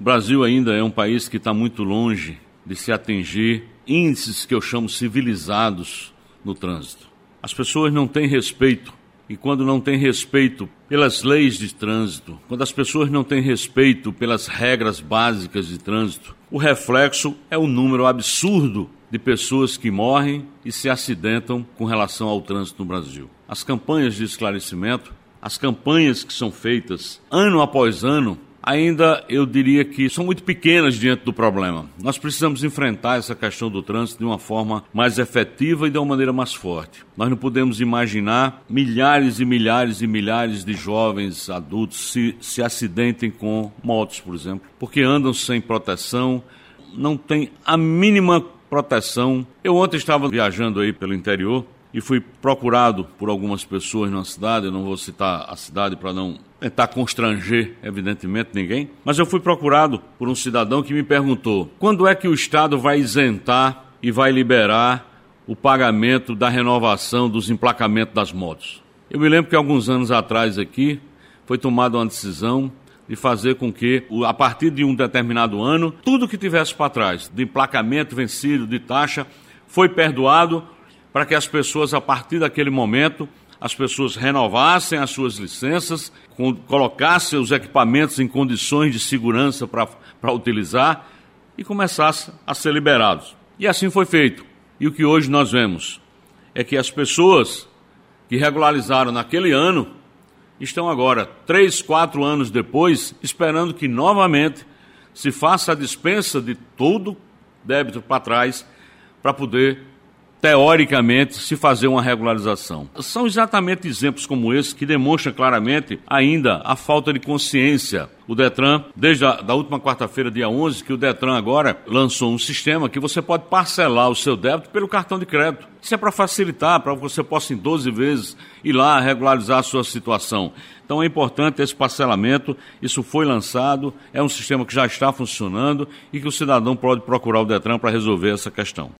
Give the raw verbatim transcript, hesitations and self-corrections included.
O Brasil ainda é um país que está muito longe de se atingir índices que eu chamo civilizados no trânsito. As pessoas não têm respeito, e quando não têm respeito pelas leis de trânsito, quando as pessoas não têm respeito pelas regras básicas de trânsito, o reflexo é o número absurdo de pessoas que morrem e se acidentam com relação ao trânsito no Brasil. As campanhas de esclarecimento, as campanhas que são feitas ano após ano, ainda eu diria que são muito pequenas diante do problema. Nós precisamos enfrentar essa questão do trânsito de uma forma mais efetiva e de uma maneira mais forte. Nós não podemos imaginar milhares e milhares e milhares de jovens adultos se, se acidentem com motos, por exemplo, porque andam sem proteção, não têm a mínima proteção. Eu ontem estava viajando aí pelo interior e fui procurado por algumas pessoas na cidade, eu não vou citar a cidade para não tentar constranger, evidentemente, ninguém, mas eu fui procurado por um cidadão que me perguntou: quando é que o Estado vai isentar e vai liberar o pagamento da renovação dos emplacamentos das motos? Eu me lembro que alguns anos atrás aqui foi tomada uma decisão de fazer com que, a partir de um determinado ano, tudo que tivesse para trás, de emplacamento vencido, de taxa, foi perdoado, para que as pessoas, a partir daquele momento, as pessoas renovassem as suas licenças, colocassem os equipamentos em condições de segurança para para utilizar e começassem a ser liberados. E assim foi feito. E o que hoje nós vemos é que as pessoas que regularizaram naquele ano estão agora, três, quatro anos depois, esperando que novamente se faça a dispensa de todo débito para trás para poder, teoricamente, se fazer uma regularização. São exatamente exemplos como esse que demonstram claramente ainda a falta de consciência. O Detran, desde a da última quarta-feira, dia onze, que o Detran agora lançou um sistema que você pode parcelar o seu débito pelo cartão de crédito. Isso é para facilitar, para que você possa em doze vezes ir lá regularizar a sua situação. Então é importante esse parcelamento, isso foi lançado, é um sistema que já está funcionando e que o cidadão pode procurar o Detran para resolver essa questão.